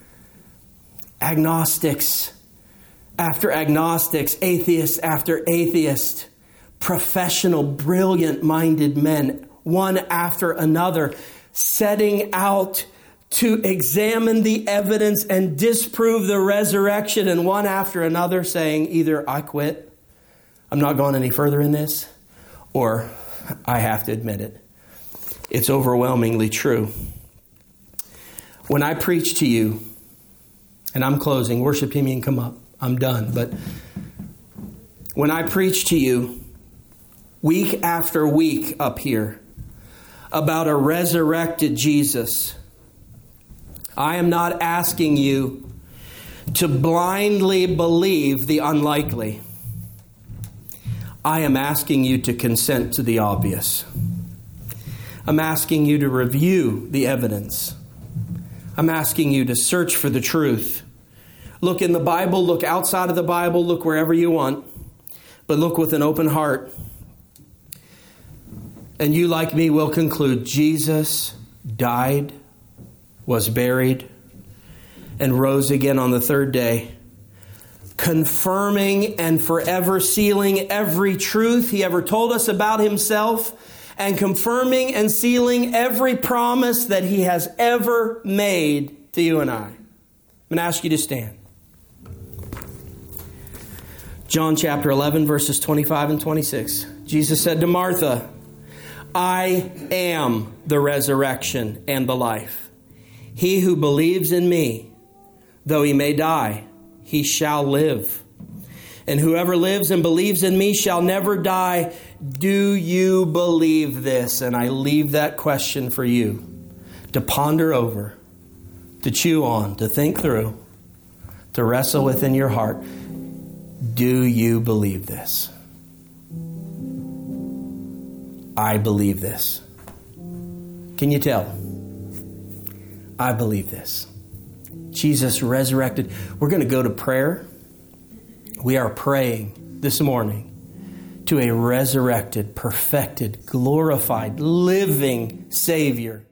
Agnostics after agnostics, atheists after atheists, professional, brilliant-minded men, one after another, setting out to examine the evidence and disprove the resurrection, and one after another saying either I quit, I'm not going any further in this, or I have to admit it. It's overwhelmingly true. When I preach to you, and I'm closing, worship team, you can come up. I'm done. But when I preach to you week after week up here about a resurrected Jesus, I am not asking you to blindly believe the unlikely. I am asking you to consent to the obvious. I'm asking you to review the evidence. I'm asking you to search for the truth. Look in the Bible, look outside of the Bible, look wherever you want, but look with an open heart. And you, like me, will conclude Jesus died, was buried, and rose again on the third day, confirming and forever sealing every truth he ever told us about himself, and confirming and sealing every promise that he has ever made to you and I. I'm going to ask you to stand. John chapter eleven, verses twenty-five and twenty-six. Jesus said to Martha, I am the resurrection and the life. He who believes in me, though he may die, he shall live. And whoever lives and believes in me shall never die. Do you believe this? And I leave that question for you to ponder over, to chew on, to think through, to wrestle within your heart. Do you believe this? I believe this. Can you tell? I believe this. Jesus resurrected. We're going to go to prayer. We are praying this morning to a resurrected, perfected, glorified, living Savior.